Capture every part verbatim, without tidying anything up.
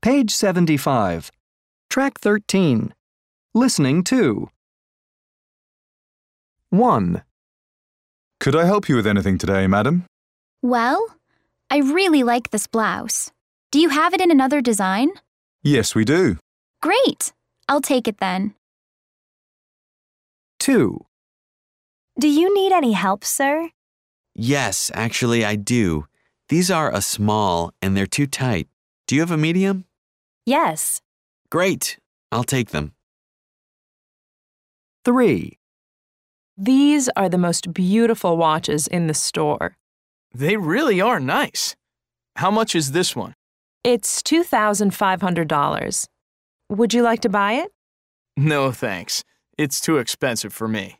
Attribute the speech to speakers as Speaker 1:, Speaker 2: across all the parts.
Speaker 1: Page seventy-five. Track thirteen. Listening to. one.
Speaker 2: Could I help you with anything today, madam?
Speaker 3: Well, I really like this blouse. Do you have it in another design?
Speaker 2: Yes, we do.
Speaker 3: Great! I'll take it then.
Speaker 1: two.
Speaker 4: Do you need any help, sir?
Speaker 5: Yes, actually I do. These are a small and they're too tight. Do you have a medium?
Speaker 4: Yes.
Speaker 5: Great. I'll take them.
Speaker 1: three.
Speaker 6: These are the most beautiful watches in the store.
Speaker 7: They really are nice. How much is this one?
Speaker 6: It's two thousand five hundred dollars. Would you like to buy it?
Speaker 7: No, thanks. It's too expensive for me.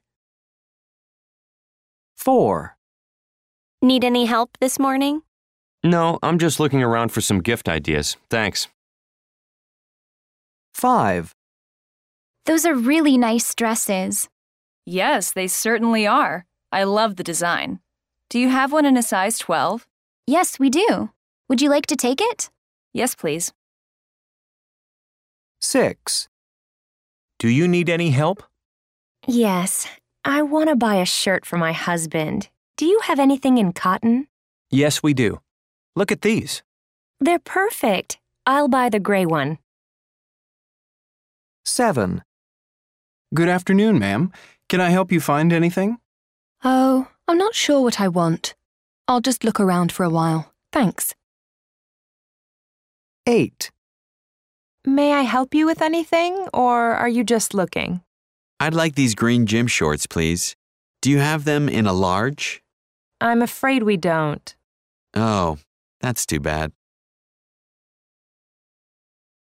Speaker 1: four.
Speaker 4: Need any help this morning?
Speaker 8: No, I'm just looking around for some gift ideas. Thanks.
Speaker 1: five.
Speaker 3: Those are really nice dresses.
Speaker 9: Yes, they certainly are. I love the design. Do you have one in a size twelve?
Speaker 3: Yes, we do. Would you like to take it?
Speaker 9: Yes, please.
Speaker 1: six.
Speaker 10: Do you need any help?
Speaker 4: Yes. I want to buy a shirt for my husband. Do you have anything in cotton?
Speaker 10: Yes, we do. Look at these.
Speaker 4: They're perfect. I'll buy the gray one.
Speaker 1: seven.
Speaker 11: Good afternoon, ma'am. Can I help you find anything?
Speaker 12: Oh, I'm not sure what I want. I'll just look around for a while. Thanks.
Speaker 1: eight.
Speaker 6: May I help you with anything, or are you just looking?
Speaker 5: I'd like these green gym shorts, please. Do you have them in a large?
Speaker 6: I'm afraid we don't.
Speaker 5: Oh, that's too bad.